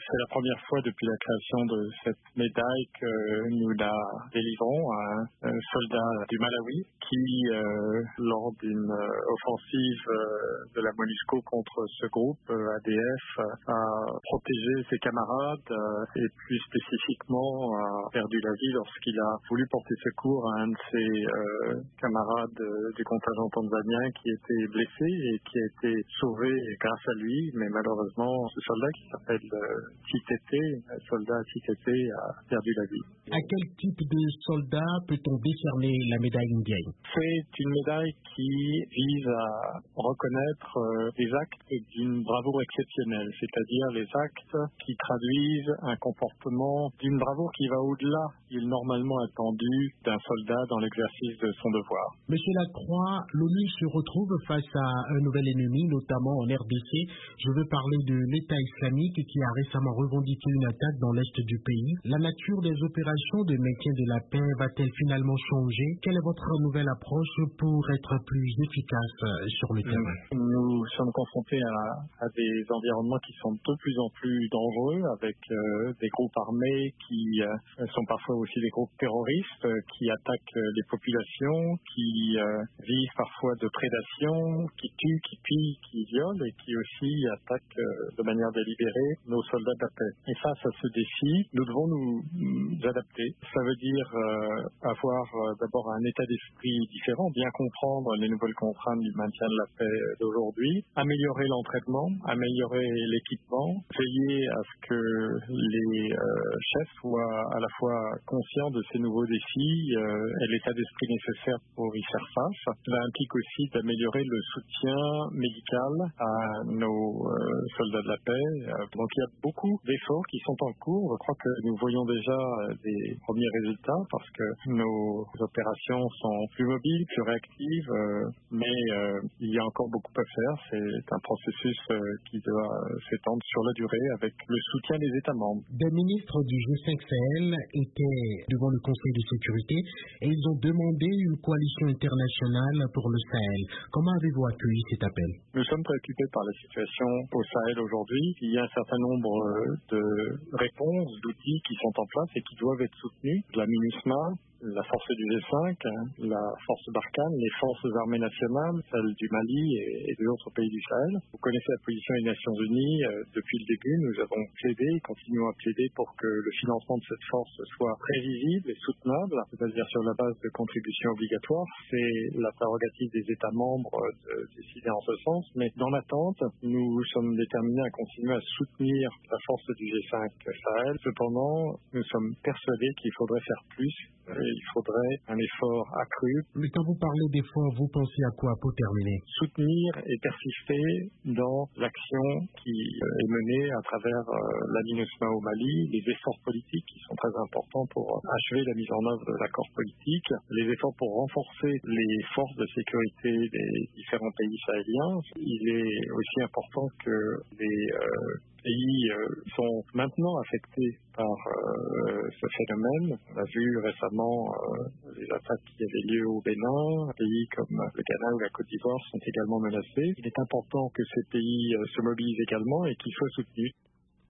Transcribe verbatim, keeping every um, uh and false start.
C'est la première fois depuis la création de cette médaille que nous la délivrons à un soldat du Malawi qui, euh, lors d'une offensive de la MONUSCO contre ce groupe A D F, a protégé ses camarades et plus spécifiquement a perdu la vie lorsqu'il a voulu porter secours à un de ses euh, camarades du contingent tanzanien qui était blessé et qui a été sauvé grâce à lui, mais malheureusement ce soldat qui s'appelle euh, Titete, un soldat Titete a perdu la vie. À quel type de soldat peut-on décerner la médaille indienne? C'est une médaille qui vise à reconnaître euh, les actes d'une bravoure exceptionnelle, c'est-à-dire les actes qui traduisent un comportement d'une bravoure qui va au-delà du normalement attendu d'un soldat dans l'exercice de son devoir. Monsieur Lacroix, l'ONU se retrouve face à un nouvel ennemi, notamment en R D C. Je veux parler de l'État islamique qui a récemment revendiqué une attaque dans l'est du pays. La nature des opérations de maintien de la paix va-t-elle finalement changer? Quelle est votre nouvelle approche pour être plus efficace sur le terrain? Nous sommes confrontés à, à des environnements qui sont de plus en plus dangereux, avec euh, des groupes armés qui euh, sont parfois aussi des groupes terroristes euh, qui attaquent les populations, qui euh, vivent parfois de prédation, qui tuent, qui pillent, qui violent et qui aussi attaquent euh, de manière délibérée nos soldats de la paix. Et face à ce défi, nous devons nous, nous adapter. Ça veut dire euh, avoir euh, d'abord un état d'esprit différent, bien comprendre les nouvelles contraintes du maintien de la paix d'aujourd'hui, améliorer l'entraînement, améliorer l'équipement, veiller à ce que les euh, chefs soient à la fois conscients de ces nouveaux défis euh, et l'état d'esprit nécessaire pour y faire face. Cela implique aussi d'améliorer le soutien médical à nos euh, soldats de la paix. Donc il y a beaucoup d'efforts qui sont en cours. Je crois que nous voyons déjà des premiers résultats parce que nos opérations sont plus mobiles, plus réactives, euh, mais euh, il y a encore beaucoup à faire. C'est un processus euh, qui doit s'étendre sur la durée avec le soutien des États membres. Des ministres du G cinq Sahel étaient devant le Conseil de sécurité et ils ont demandé une coalition internationale pour le Sahel. Comment avez-vous accueilli cet appel? Nous sommes préoccupés par la situation au Sahel aujourd'hui. Il y a un certain nombre de réponses, d'outils qui sont en place et qui doivent être soutenus. La MINUSMA, la force du G cinq, la force Barkhane, les forces armées nationales, celles du Mali et, et de d'autres pays du Sahel. Vous connaissez la position des Nations Unies. Euh, depuis le début, nous avons plaidé et continuons à plaider pour que le financement de cette force soit prévisible et soutenable, c'est-à-dire sur la base de contributions obligatoires. C'est la prérogative des États membres de décider en ce sens, mais dans l'attente, nous sommes déterminés à continuer à soutenir la force du G cinq Sahel. Cependant, nous sommes persuadés qu'il faudrait faire plus. Il faudrait un effort accru. Mais quand vous parlez d'efforts, vous pensez à quoi pour terminer? Soutenir et persister dans l'action qui est menée à travers la MINUSMA au Mali, les efforts politiques qui sont très importants pour achever la mise en œuvre de l'accord politique, les efforts pour renforcer les forces de sécurité des différents pays sahéliens. Il est aussi important que les euh, pays euh, sont maintenant affectés par euh, ce phénomène. On a vu récemment euh, les attaques qui avaient lieu au Bénin. Pays comme le Ghana ou la Côte d'Ivoire sont également menacés. Il est important que ces pays euh, se mobilisent également et qu'ils soient soutenus.